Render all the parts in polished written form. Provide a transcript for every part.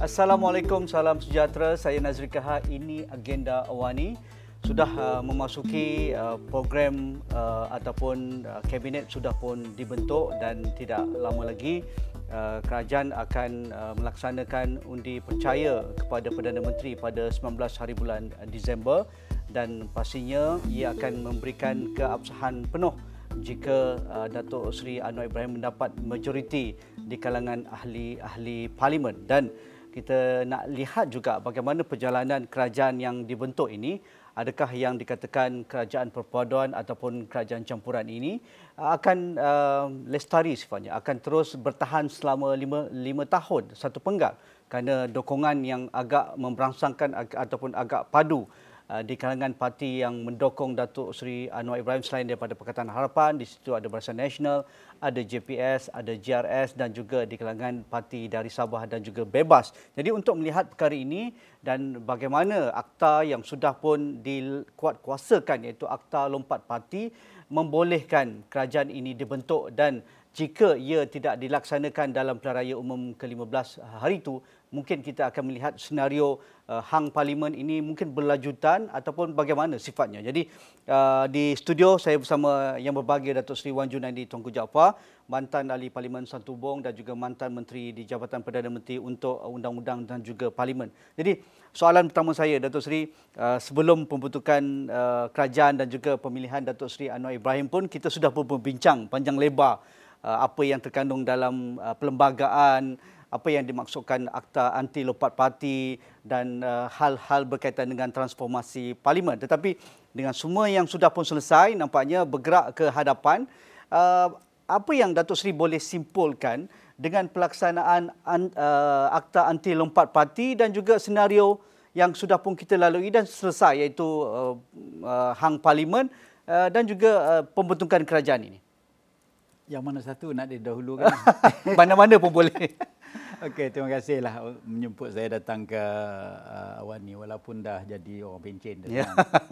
Assalamualaikum, salam sejahtera. Saya Nazri Kahar. Ini Agenda Awani. Sudah memasuki program ataupun kabinet sudah pun dibentuk dan tidak lama lagi kerajaan akan melaksanakan undi percaya kepada Perdana Menteri pada 19 hari bulan Disember, dan pastinya ia akan memberikan keabsahan penuh jika Datuk Seri Anwar Ibrahim mendapat majoriti di kalangan ahli-ahli parlimen. Dan kita nak lihat juga bagaimana perjalanan kerajaan yang dibentuk ini. Adakah yang dikatakan kerajaan perpaduan ataupun kerajaan campuran ini akan lestari sifatnya, akan terus bertahan selama 5 tahun, satu penggal, kerana dokongan yang agak memberangsangkan ataupun agak padu di kalangan parti yang mendukung Datuk Seri Anwar Ibrahim selain daripada Pakatan Harapan. Di situ ada Barisan Nasional, ada JPS, ada GRS dan juga di kalangan parti dari Sabah dan juga Bebas. Jadi untuk melihat perkara ini dan bagaimana akta yang sudah pun dikuatkuasakan, iaitu Akta Lompat Parti, membolehkan kerajaan ini dibentuk, dan jika ia tidak dilaksanakan dalam pilihan raya umum ke-15 hari itu, mungkin kita akan melihat senario hang parlimen ini mungkin berlanjutan ataupun bagaimana sifatnya. Jadi di studio saya bersama yang berbahagia Datuk Seri Wan Junaidi Tunku Jaafar, mantan ahli Parlimen Santubong dan juga mantan menteri di Jabatan Perdana Menteri untuk Undang-Undang dan juga Parlimen. Jadi soalan pertama saya, Datuk Seri, sebelum pembentukan kerajaan dan juga pemilihan Datuk Seri Anwar Ibrahim pun kita sudah berbincang panjang lebar apa yang terkandung dalam perlembagaan, apa yang dimaksudkan Akta Anti Lompat Parti dan hal-hal berkaitan dengan transformasi parlimen. Tetapi dengan semua yang sudah pun selesai, nampaknya bergerak ke hadapan, apa yang Datuk Seri boleh simpulkan dengan pelaksanaan Akta Anti Lompat Parti dan juga senario yang sudah pun kita lalui dan selesai, iaitu hang parlimen dan juga pembentukan kerajaan ini? Yang mana satu nak didahulukan? Mana-mana pun boleh. Okey, terima kasihlah menjemput saya datang ke Awan ni, walaupun dah jadi orang pencen. Yeah.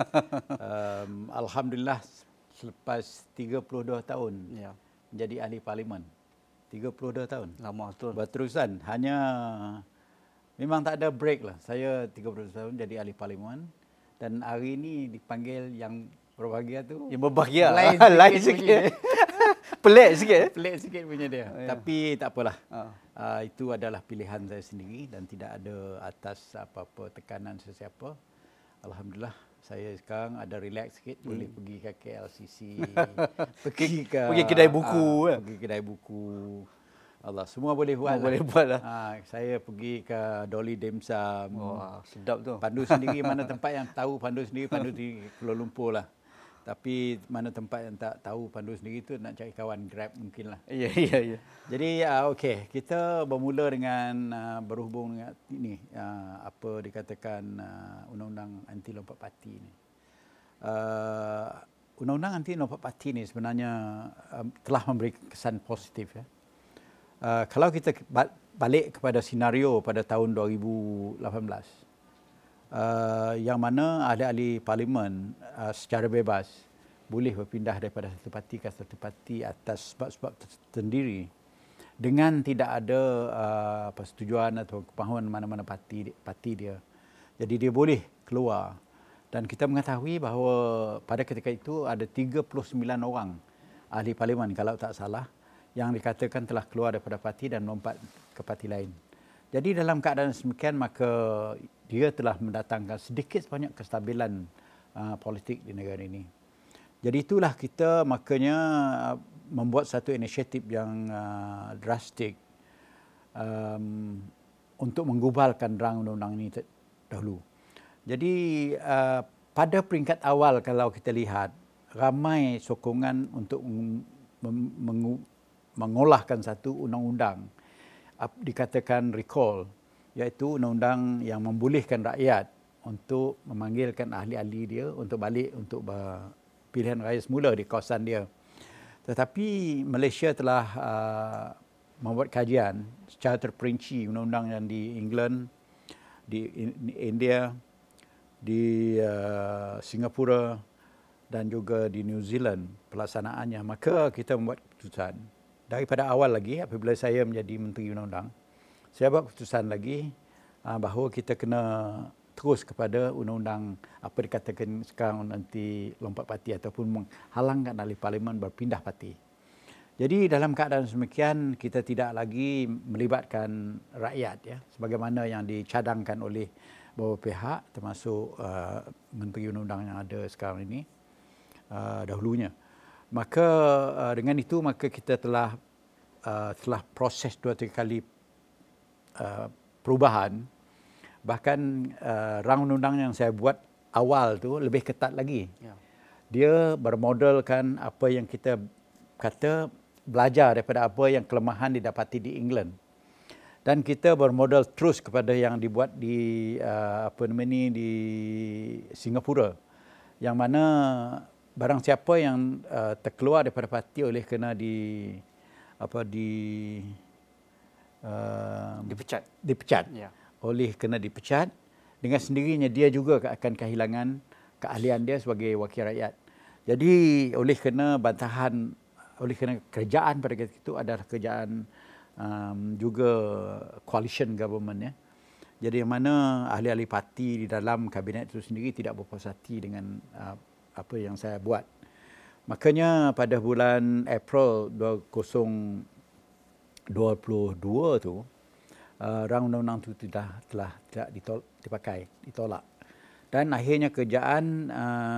Alhamdulillah selepas 32 tahun menjadi ahli parlimen. 32 tahun. Lama betul. Berterusan. Hanya memang tak ada break lah. Saya 32 tahun jadi ahli parlimen, dan hari ini dipanggil yang berbahagia tu. Yang berbahagia. Lain sikit. Pelik sikit. Pelik sikit punya dia. Tapi tak apalah. Itu adalah pilihan saya sendiri dan tidak ada atas apa-apa tekanan sesiapa. Alhamdulillah, saya sekarang ada relax sikit, boleh pergi ke KLCC, pergi kedai buku, pergi kedai buku. Allah, semua boleh buat. Boleh buat lah. Saya pergi ke Dolly Dim Sum. Wah, sedap tu. Pandu sendiri, mana tempat yang tahu pandu sendiri, pandu di Kuala Lumpur lah. Tapi mana tempat yang tak tahu pandu sendiri tu nak cari kawan Grab mungkin lah. Ya. Jadi okey, kita bermula dengan berhubung dengan ini apa dikatakan Undang-Undang Anti Lompat Parti ni. Undang-Undang Anti Lompat Parti ni sebenarnya telah memberi kesan positif ya. Kalau kita balik kepada senario pada tahun 2018, yang mana ahli-ahli parlimen secara bebas boleh berpindah daripada satu parti ke satu parti atas sebab-sebab tersendiri dengan tidak ada persetujuan atau kemahuan mana-mana parti dia. Jadi dia boleh keluar. Dan kita mengetahui bahawa pada ketika itu ada 39 orang ahli parlimen kalau tak salah yang dikatakan telah keluar daripada parti dan melompat ke parti lain. Jadi dalam keadaan semikian, maka dia telah mendatangkan sedikit sebanyak kestabilan politik di negara ini. Jadi itulah kita makanya membuat satu inisiatif yang drastik untuk menggubalkan rang undang-undang ini dahulu. Jadi pada peringkat awal kalau kita lihat, ramai sokongan untuk mengolahkan satu undang-undang dikatakan recall, iaitu undang-undang yang membolehkan rakyat untuk memanggilkan ahli-ahli dia untuk balik untuk pilihan raya semula di kawasan dia. Tetapi Malaysia telah membuat kajian secara terperinci undang-undang yang di England, di India, di Singapura dan juga di New Zealand pelaksanaannya. Maka kita membuat keputusan daripada awal lagi apabila saya menjadi Menteri Undang-Undang, saya buat keputusan lagi bahawa kita kena terus kepada undang-undang apa dikatakan sekarang nanti lompat parti ataupun menghalangkan ahli parlimen berpindah parti. Jadi dalam keadaan semikian kita tidak lagi melibatkan rakyat ya sebagaimana yang dicadangkan oleh beberapa pihak termasuk Menteri Undang-Undang yang ada sekarang ini dahulunya. Maka dengan itu maka kita telah proses 2-3 kali perubahan, bahkan rang undang yang saya buat awal tu lebih ketat lagi. Ya. Dia bermodelkan apa yang kita kata belajar daripada apa yang kelemahan didapati di England. Dan kita bermodal terus kepada yang dibuat di di Singapura, yang mana barang siapa yang terkeluar daripada parti oleh kena dipecat. Ya. Oleh kena dipecat, dengan sendirinya dia juga akan kehilangan keahlian dia sebagai wakil rakyat. Jadi oleh kena kerajaan pada ketika itu adalah kerajaan juga coalition government ya. Jadi yang mana ahli-ahli parti di dalam kabinet itu sendiri tidak berpuas hati dengan apa yang saya buat. Makanya pada bulan April 2022 tu rang undang-undang itu telah ditolak. Dan akhirnya kerajaan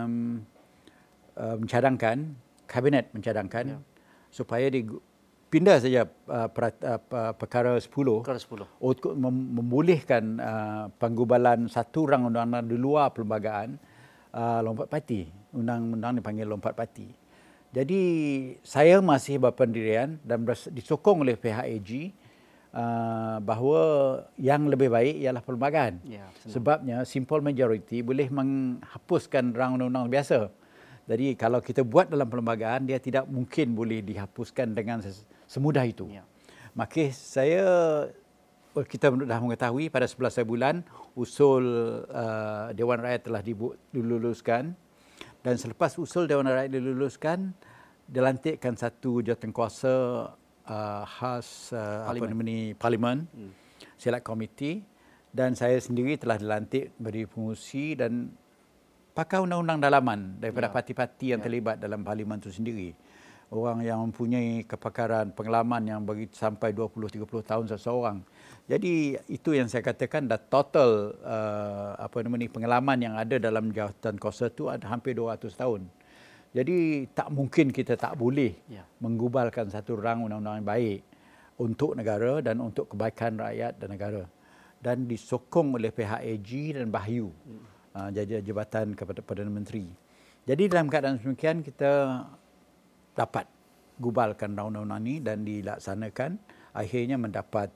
kabinet mencadangkan supaya dipindah saja perkara 10 untuk membolehkan penggubalan satu rang undang-undang di luar perlembagaan lompat parti. Undang-undang dipanggil lompat parti. Jadi saya masih berpendirian dan disokong oleh pihak AG bahawa yang lebih baik ialah perlembagaan. Ya, sebabnya simple majority boleh menghapuskan rang undang-undang biasa. Jadi kalau kita buat dalam perlembagaan, dia tidak mungkin boleh dihapuskan dengan semudah itu. Ya. Maka kita dah mengetahui pada 11 bulan usul Dewan Rakyat telah diluluskan, dan selepas usul Dewan Rakyat diluluskan, dilantikkan satu jawatankuasa khas Parlimen, Select Committee, dan saya sendiri telah dilantik beri pengurusi dan pakai undang-undang dalaman daripada parti-parti yang terlibat dalam parlimen itu sendiri. Orang yang mempunyai kepakaran, pengalaman yang bagi sampai 20-30 tahun seseorang. Jadi itu yang saya katakan dah total pengalaman yang ada dalam jawatan kuasa itu ada hampir 200 tahun. Jadi tak mungkin kita tak boleh menggubalkan satu rang undang-undang yang baik untuk negara dan untuk kebaikan rakyat dan negara. Dan disokong oleh pihak AG dan Bahyu. Jabatan kepada Perdana Menteri. Jadi dalam keadaan demikian kita dapat gubalkan undang-undang ini dan dilaksanakan, akhirnya mendapat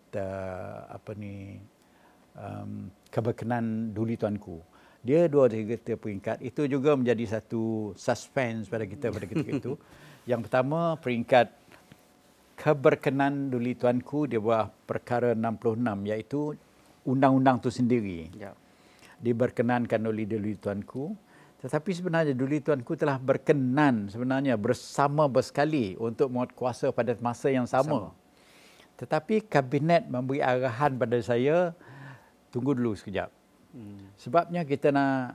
keberkenan Duli Tuanku. Dia 2-3 peringkat. Itu juga menjadi satu suspense pada kita pada ketika itu. Yang pertama, peringkat keberkenan Duli Tuanku di bawah perkara 66, iaitu undang-undang itu sendiri. Ya. Diberkenankan oleh Duli Tuanku, tetapi sebenarnya Duli Tuanku telah berkenan sebenarnya bersama bersekali untuk menguatkuasa pada masa yang sama. Tetapi kabinet memberi arahan pada saya, tunggu dulu sekejap. Sebabnya kita nak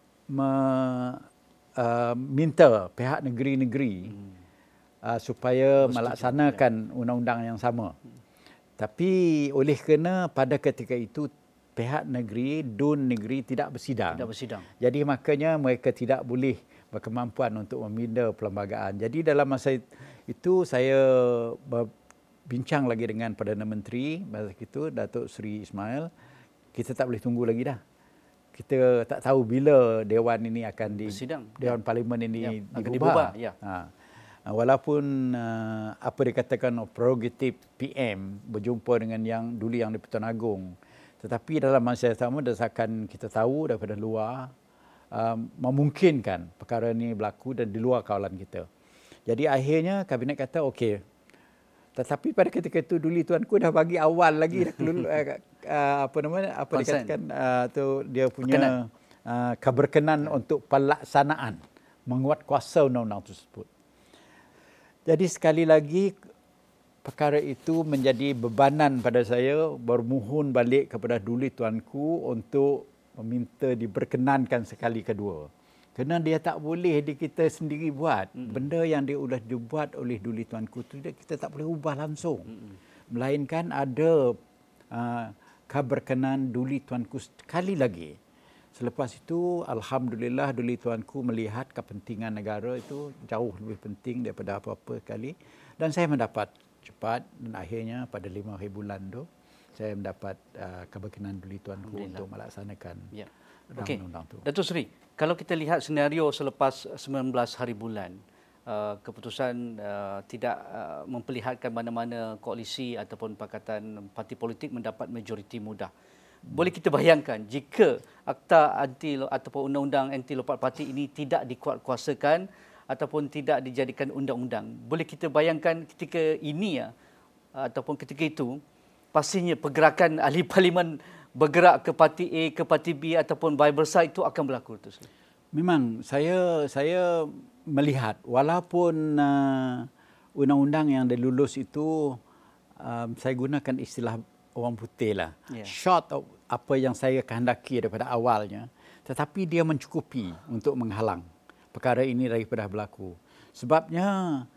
minta pihak negeri-negeri supaya melaksanakan undang-undang yang sama. Tapi oleh kerana pada ketika itu pihak negeri, DUN negeri tidak bersidang. Jadi makanya mereka tidak boleh berkemampuan untuk membina perlembagaan. Jadi dalam masa itu saya berbincang lagi dengan Perdana Menteri masa itu, Datuk Seri Ismail. Kita tak boleh tunggu lagi dah. Kita tak tahu bila Dewan ini akan Dewan Parlimen ini diubah. Walaupun apa dikatakan prerogatif PM berjumpa dengan yang dulu yang di-Pertuan Agong, tetapi dalam masa yang sama desakan kita tahu daripada luar memungkinkan perkara ini berlaku dan di luar kawalan kita. Jadi akhirnya kabinet kata okey. Tetapi pada ketika itu Duli Tuanku dah bagi awal lagi dikatakan tu dia punya keberkenan untuk pelaksanaan menguatkuasa undang-undang tersebut. Jadi sekali lagi perkara itu menjadi bebanan pada saya bermohon balik kepada Duli Tuanku untuk meminta diperkenankan sekali kedua. Kerana dia tak boleh kita sendiri buat. Benda yang dia sudah dibuat oleh Duli Tuanku itu kita tak boleh ubah langsung. Melainkan ada keberkenan Duli Tuanku sekali lagi. Selepas itu, Alhamdulillah Duli Tuanku melihat kepentingan negara itu jauh lebih penting daripada apa-apa sekali. Dan saya mendapat cepat dan akhirnya pada 5 hari bulan tu, saya mendapat keberkenan Duli Tuanku untuk melaksanakan undang-undang tu. Datuk Seri, kalau kita lihat senario selepas 19 hari bulan, keputusan tidak memperlihatkan mana-mana koalisi ataupun pakatan parti politik mendapat majoriti mudah. Boleh kita bayangkan jika Akta Anti ataupun Undang-Undang Anti Lompat Parti ini tidak dikuatkuasakan ataupun tidak dijadikan undang-undang. Boleh kita bayangkan ketika ini ataupun ketika itu pastinya pergerakan ahli parlimen bergerak ke parti A, ke parti B ataupun vice versa itu akan berlaku. Memang saya melihat walaupun undang-undang yang dilulus itu saya gunakan istilah orang putih lah. Short of apa yang saya kehendaki daripada awalnya, tetapi dia mencukupi untuk menghalang perkara ini daripada berlaku. Sebabnya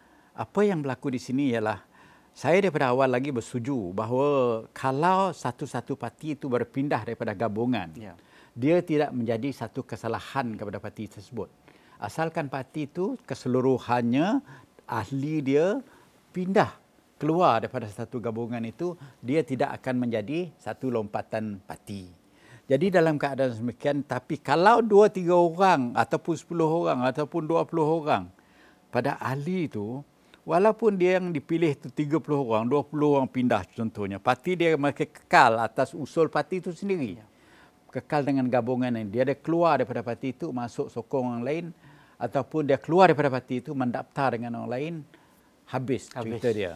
apa yang berlaku di sini ialah saya daripada awal lagi bersetuju bahawa kalau satu-satu parti itu berpindah daripada gabungan, dia tidak menjadi satu kesalahan kepada parti tersebut. Asalkan parti itu keseluruhannya ahli dia pindah keluar daripada satu gabungan itu, dia tidak akan menjadi satu lompatan parti. Jadi dalam keadaan demikian, tapi kalau 2-3 orang ataupun 10 orang ataupun 20 orang pada ahli itu, walaupun dia yang dipilih itu 30 orang, 20 orang pindah contohnya, parti dia masih kekal atas usul parti itu sendiri. Kekal dengan gabungan ini. Dia ada keluar daripada parti itu, masuk sokong orang lain, ataupun dia keluar daripada parti itu, mendaftar dengan orang lain, habis cerita dia.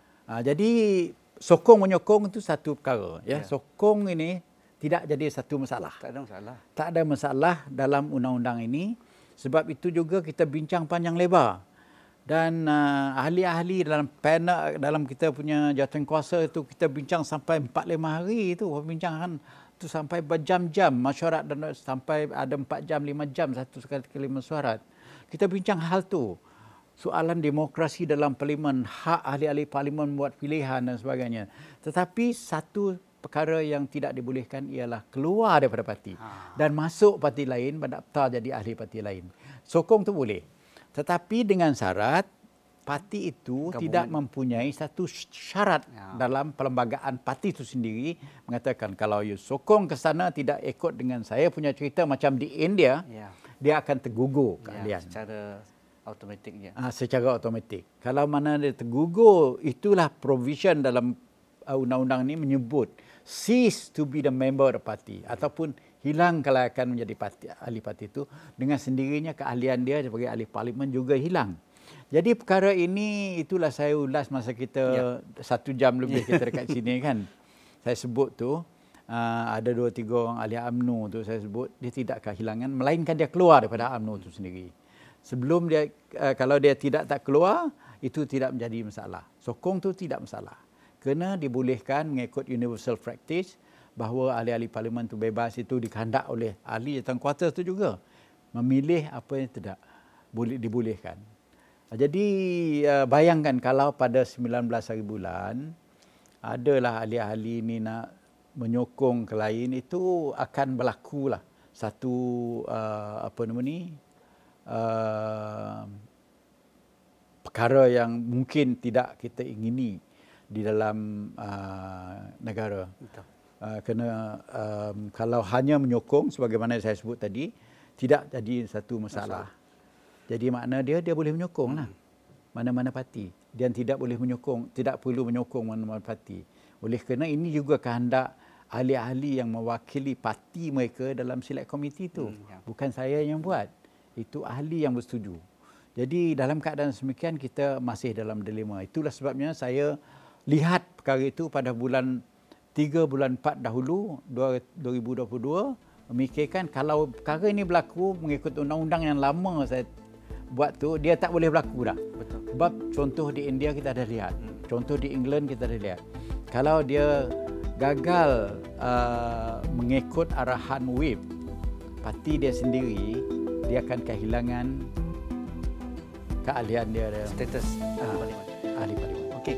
Jadi sokong menyokong itu satu perkara. Sokong ini tidak jadi satu masalah. Tak ada masalah dalam undang-undang ini. Sebab itu juga kita bincang panjang lebar. Dan ahli-ahli dalam panel, dalam kita punya jawatan kuasa itu kita bincang sampai 4-5 hari itu. Perbincangan itu sampai berjam-jam. Mesyuarat dan sampai ada 4 jam, 5 jam satu sekali mesyuarat. Kita bincang hal tu. Soalan demokrasi dalam parlimen, hak ahli-ahli parlimen buat pilihan dan sebagainya. Tetapi satu perkara yang tidak dibolehkan ialah keluar daripada parti dan masuk parti lain, mendaftar jadi ahli parti lain. Sokong tu boleh. Tetapi dengan syarat parti itu tidak mempunyai satu syarat dalam perlembagaan parti itu sendiri mengatakan kalau you sokong ke sana tidak ikut dengan saya punya cerita macam di India, dia akan tergugur keahlian. Secara automatik. Kalau mana dia tergugur, itulah provision dalam undang-undang ini menyebut cease to be the member of the party ataupun hilang kelayakan menjadi ahli parti itu, dengan sendirinya keahlian dia sebagai ahli parlimen juga hilang. Jadi perkara ini itulah saya ulas masa kita 1 jam lebih kita dekat sini kan. Saya sebut tu ada 2-3 orang ahli UMNO tu saya sebut dia tidak kehilangan melainkan dia keluar daripada UMNO itu sendiri. Sebelum dia kalau dia tak keluar itu tidak menjadi masalah. Sokong tu tidak masalah. Kerana dibolehkan mengikut universal practice bahawa ahli-ahli parlimen itu bebas itu dikehendak oleh ahli jawatankuasa itu juga memilih apa yang tidak boleh dibolehkan. Jadi bayangkan kalau pada 19 hari bulan adalah ahli-ahli ini nak menyokong ke lain, itu akan berlakulah satu perkara yang mungkin tidak kita ingini di dalam negara. Kerana kalau hanya menyokong sebagaimana saya sebut tadi tidak jadi satu masalah. Jadi makna dia boleh menyokong lah mana-mana parti. Dia tidak boleh menyokong, tidak perlu menyokong mana-mana parti. Oleh kerana ini juga kehendak ahli-ahli yang mewakili parti mereka dalam select committee itu. Bukan saya yang buat. Itu ahli yang bersetuju. Jadi dalam keadaan semikian kita masih dalam dilema. Itulah sebabnya saya lihat perkara itu pada bulan 3 bulan 4 dahulu 2022 memikirkan kalau perkara ini berlaku mengikut undang-undang yang lama saya buat tu dia tak boleh berlaku dah. Betul. Sebab contoh di India kita ada lihat. Contoh di England kita dah lihat. Kalau dia gagal mengikut arahan whip parti dia sendiri, dia akan kehilangan keahlian dia dalam Status parlimen. ahli parlimen. Okey.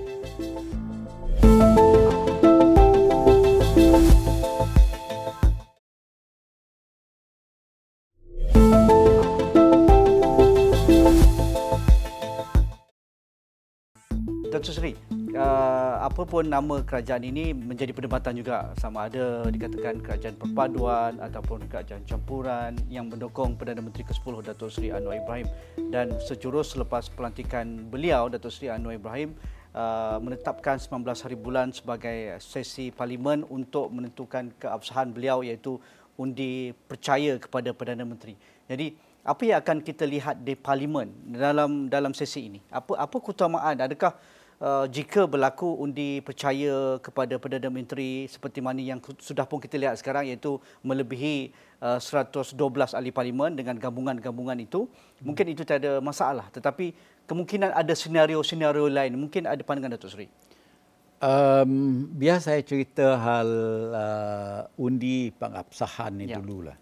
Dr. Sri, apa pun nama kerajaan ini menjadi perdebatan juga, sama ada dikatakan kerajaan perpaduan ataupun kerajaan campuran yang mendukung Perdana Menteri ke-10 Datuk Seri Anwar Ibrahim, dan sejurus selepas pelantikan beliau Datuk Seri Anwar Ibrahim menetapkan 19 hari bulan sebagai sesi parlimen untuk menentukan keabsahan beliau, iaitu undi percaya kepada Perdana Menteri. Jadi apa yang akan kita lihat di parlimen dalam sesi ini? Apa keutamaan? Adakah jika berlaku undi percaya kepada Perdana Menteri seperti mana yang sudah pun kita lihat sekarang, iaitu melebihi 112 ahli parlimen dengan gabungan-gabungan itu, mungkin itu tak ada masalah. Tetapi kemungkinan ada senario-senario lain. Mungkin ada pandangan Datuk Seri? Biar saya cerita hal undi pengabsahan ni dululah.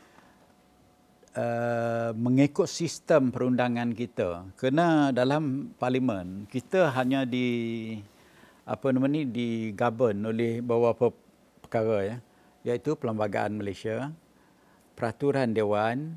Mengikut sistem perundangan kita, kerana dalam parlimen kita hanya digovern oleh beberapa perkara, ya, iaitu Perlembagaan Malaysia, Peraturan Dewan,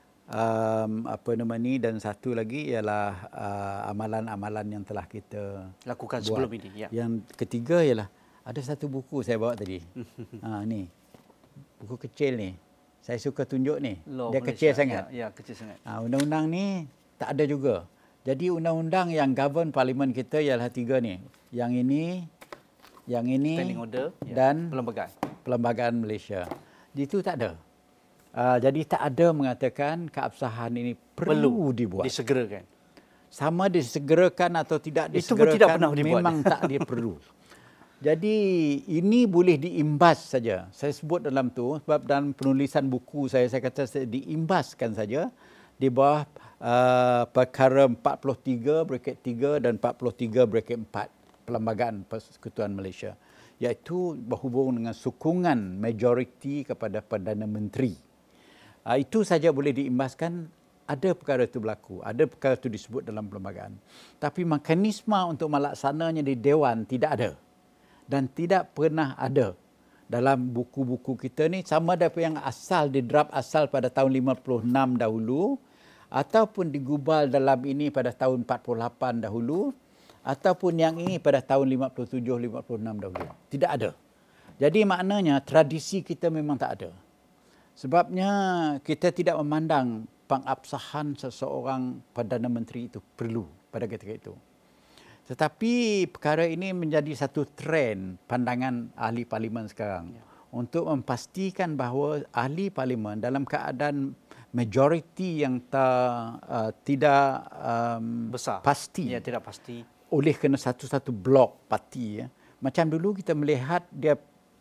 dan satu lagi ialah amalan-amalan yang telah kita Lakukan buat. sebelum ini. Ya. Yang ketiga ialah ada satu buku saya bawa tadi. Ni buku kecil ni. Saya suka tunjuk ni. Law Dia Malaysia. kecil sangat. Ya, kecil sangat. Undang-undang ni tak ada juga. Jadi undang-undang yang govern parlimen kita ialah tiga ni. Yang ini Standing Order dan Perlembagaan Malaysia. Itu tak ada. Jadi tak ada mengatakan keabsahan ini perlu dibuat. Disegerakan. Sama disegerakan atau tidak disegerakan, Itu pun tidak pernah dibuat. memang tak dia perlu. Jadi ini boleh diimbas saja. Saya sebut dalam tu sebab dalam penulisan buku saya kata diimbaskan saja di bawah perkara 43/3 dan 43/4 Perlembagaan Persekutuan Malaysia, iaitu berhubung dengan sokongan majoriti kepada Perdana Menteri. Itu saja boleh diimbaskan. Ada perkara itu berlaku, ada perkara itu disebut dalam perlembagaan. Tapi mekanisme untuk melaksananya di Dewan tidak ada. Dan tidak pernah ada dalam buku-buku kita ni, sama ada yang di draft asal pada tahun 56 dahulu, ataupun digubal dalam ini pada tahun 48 dahulu, ataupun yang ini pada tahun 57-56 dahulu. Tidak ada. Jadi maknanya tradisi kita memang tak ada. Sebabnya kita tidak memandang pengabsahan seseorang Perdana Menteri itu perlu pada ketika itu. Tetapi perkara ini menjadi satu trend pandangan ahli parlimen sekarang, untuk memastikan bahawa ahli parlimen dalam keadaan majoriti yang tidak besar, pasti, ya, tidak pasti, oleh kerana satu-satu blok parti, ya. Macam dulu kita melihat dia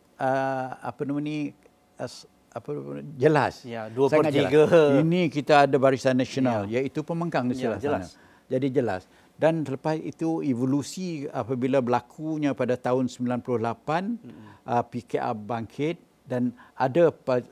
jelas, ya, sangat 2/3. jelas. Ini kita ada Barisan Nasional, ya, iaitu pembangkang di sebelah jelas. sana. Jadi jelas. Dan selepas itu evolusi apabila berlakunya pada tahun 98, PKR bangkit dan ada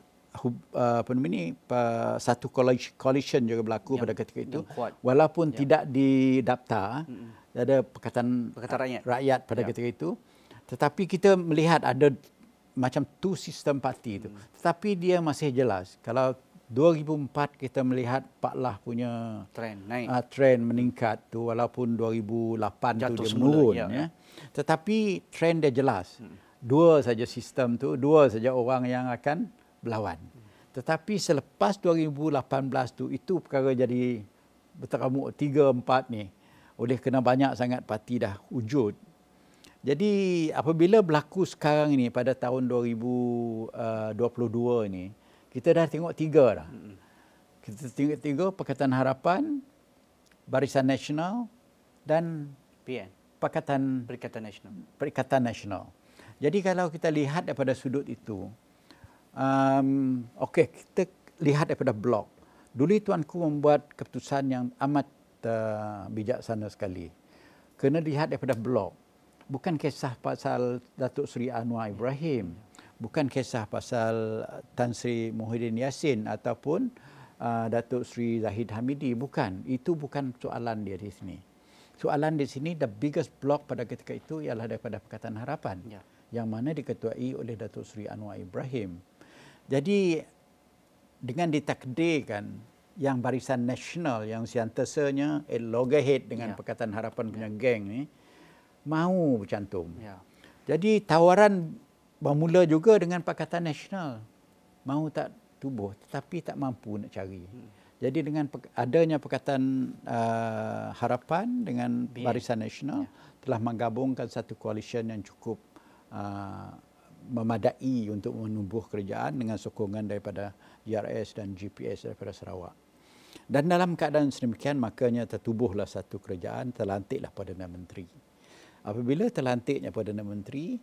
satu coalition juga berlaku pada ketika itu. Walaupun tidak didaftar, ada Pakatan Rakyat pada ketika itu. Tetapi kita melihat ada macam tu sistem parti itu. Tetapi dia masih jelas. Kalau 2004 kita melihat Pak Lah punya trend meningkat tu, walaupun 2008 jatuh tu dia semula, menurun, ya. Tetapi trend dia jelas. Dua saja sistem tu, dua saja orang yang akan berlawan. Tetapi selepas 2018 tu, itu perkara jadi berteramuk 3-4 ni. Oleh kerana banyak sangat parti dah wujud. Jadi apabila berlaku sekarang ini pada tahun 2022 ni, kita dah tengok tiga dah. Kita tengok tiga, Pakatan Harapan, Barisan Nasional dan PN, Perikatan Nasional. Jadi kalau kita lihat daripada sudut itu, kita lihat daripada blok. Dulu Tuanku membuat keputusan yang amat bijaksana sekali. Kena lihat daripada blok. Bukan kisah pasal Datuk Seri Anwar Ibrahim, bukan kisah pasal Tan Sri Muhyiddin Yassin ataupun Datuk Seri Zahid Hamidi, bukan. Itu bukan soalan dia di sini. Soalan di sini, the biggest block pada ketika itu ialah daripada Pakatan Harapan, yang mana diketuai oleh Datuk Seri Anwar Ibrahim. Jadi dengan ditakdirkan yang Barisan Nasional yang sentiasanya loggerhead dengan Pakatan Harapan punya geng ni mahu bercantum. Jadi tawaran bermula juga dengan Pakatan Nasional. Mahu tak tubuh tetapi tak mampu nak cari. Jadi dengan adanya Pakatan Harapan dengan Barisan Nasional telah menggabungkan satu coalition yang cukup memadai untuk menumbuh kerajaan dengan sokongan daripada DRS dan GPS daripada Sarawak. Dan dalam keadaan sedemikian, makanya tertubuhlah satu kerajaan, terlantiklah Perdana Menteri. Apabila terlantiknya Perdana Menteri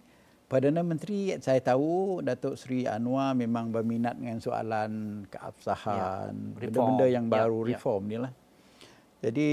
saya tahu Datuk Seri Anwar memang berminat dengan soalan keabsahan, benda-benda yang baru, reform ni lah. Jadi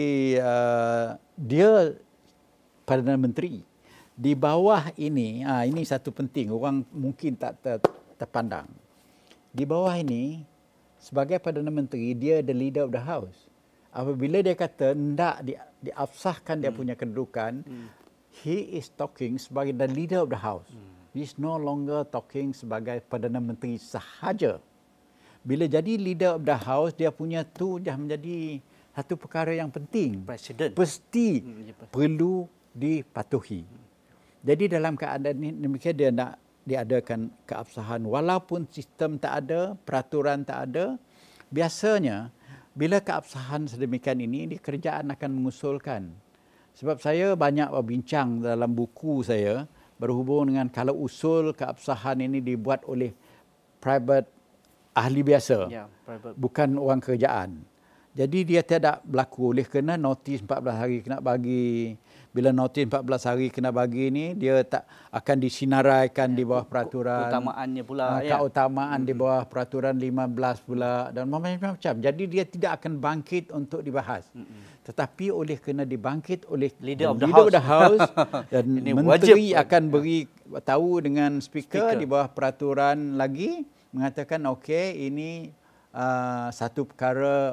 dia Perdana Menteri. Di bawah ini, ini satu penting, orang mungkin tak terpandang. Di bawah ini, sebagai Perdana Menteri, dia the leader of the house. Apabila dia kata hendak diabsahkan dia punya kedudukan, he is talking sebagai the leader of the house. He is no longer talking sebagai Perdana Menteri sahaja. Bila jadi leader of the house, dia punya tu dah menjadi satu perkara yang penting. Presiden. Pasti perlu dipatuhi. Jadi dalam keadaan ini demikian dia nak diadakan keabsahan walaupun sistem tak ada, peraturan tak ada. Biasanya bila keabsahan sedemikian ini, kerajaan akan mengusulkan. Sebab saya banyak berbincang dalam buku saya berhubung dengan kalau usul keabsahan ini dibuat oleh private ahli biasa, bukan orang kerajaan. Jadi dia tidak berlaku oleh kerana notis 14 hari kena bagi. Bila notis 14 hari kena bagi ni, dia tak akan disinaraikan di bawah peraturan. Keutamaannya pula. Keutamaan di bawah peraturan 15 pula dan macam-macam. Jadi dia tidak akan bangkit untuk dibahas. Tetapi oleh kerana dibangkit oleh leader of the house dan menteri akan beri tahu dengan speaker di bawah peraturan lagi, mengatakan okey, ini satu perkara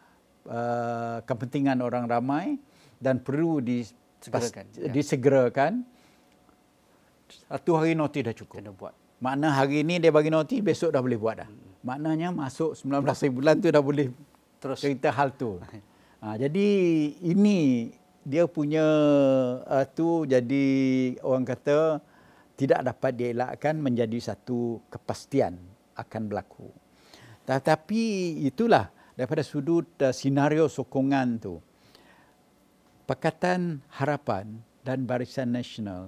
kepentingan orang ramai dan perlu disegerakan. Satu hari notis dah cukup. Kena buat. Makna hari ini dia bagi notis, besok dah boleh buat dah. Maknanya masuk 19 bulan tu dah boleh terus cerita hal tu. Jadi ini dia punya tu jadi orang kata tidak dapat dielakkan menjadi satu kepastian akan berlaku. Tetapi itulah daripada sudut senario sokongan tu, Pakatan Harapan dan Barisan Nasional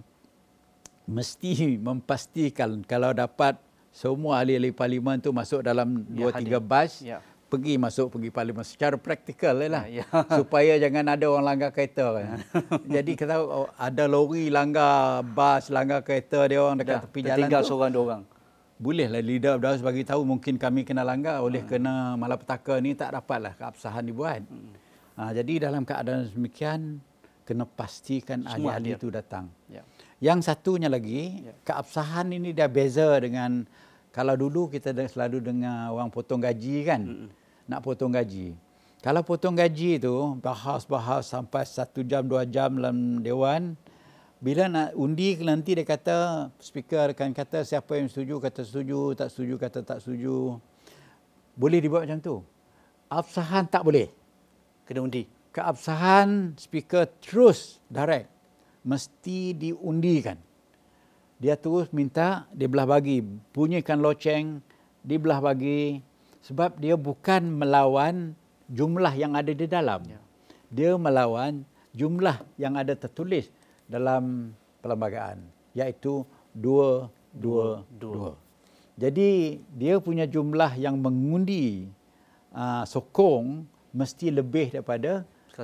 mesti memastikan kalau dapat semua ahli-ahli parlimen tu masuk dalam 2-3 bas, pergi parlimen secara praktikal lah. Supaya jangan ada orang langgar kereta kan. Jadi kita ada lori langgar bas, langgar kereta dia orang dekat tepi jalan tu. Tinggal seorang dua orang. Bolehlah leader of the house bagi tahu mungkin kami kena langgar oleh kerana malapetaka ni tak dapatlah keabsahan dibuat. Jadi dalam keadaan demikian kena pastikan ahli-ahli itu datang. Yang satunya lagi, keabsahan ini dah beza dengan kalau dulu kita selalu dengar orang potong gaji kan. Nak potong gaji. Kalau potong gaji tu bahas sampai 1 jam 2 jam dalam dewan. Bila nak undi nanti dia kata, speaker akan kata siapa yang setuju kata setuju, tak setuju kata tak setuju. Boleh dibuat macam tu. Absahan tak boleh. Kena undi. Keabsahan speaker terus direct. Mesti diundikan. Dia terus minta dibelah bagi. Bunyikan loceng, dibelah bagi. Sebab dia bukan melawan jumlah yang ada di dalam. Dia melawan jumlah yang ada tertulis dalam perlembagaan, iaitu 222. Jadi dia punya jumlah yang mengundi sokong mesti lebih daripada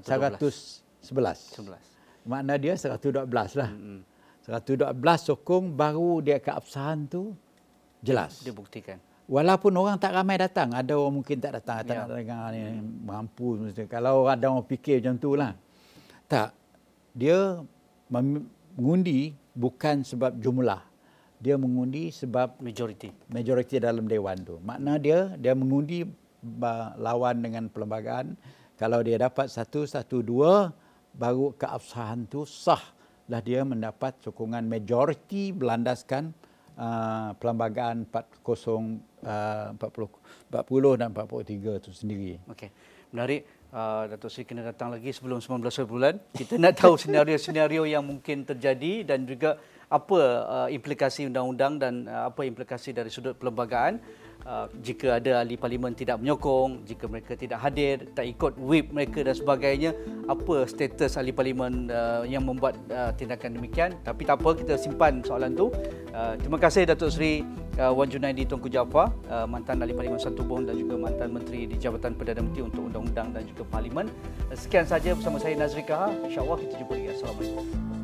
111. Makna dia 112 lah. 112 sokong baru dia keabsahan tu jelas. Dia buktikan. Walaupun orang tak ramai datang, ada orang mungkin tak datang, tak nak dengar ni mampu. Kalau ada orang fikir macam tu lah. Tak, dia mengundi bukan sebab jumlah. Dia mengundi sebab majoriti dalam dewan tu. Makna dia mengundi lawan dengan perlembagaan. Kalau dia dapat 1-1-2, baru keabsahan tu sah lah dia mendapat sokongan majoriti berlandaskan perlembagaan 40 dan 43 itu sendiri. Okey. Menarik. Datuk Seri kena datang lagi sebelum 19 bulan. Kita nak tahu senario-senario yang mungkin terjadi dan juga apa implikasi undang-undang dan apa implikasi dari sudut perlembagaan jika ada ahli parlimen tidak menyokong, jika mereka tidak hadir, tak ikut whip mereka dan sebagainya, apa status ahli parlimen yang membuat tindakan demikian. Tapi tak apa, kita simpan soalan tu. Terima kasih Datuk Seri Wan Junaidi Tunku Jaafar, mantan ahli parlimen Santubong dan juga mantan menteri di Jabatan Perdana Menteri untuk Undang-Undang dan juga Parlimen. Sekian saja bersama saya Nazri Kahar. InsyaAllah kita jumpa lagi. Assalamualaikum.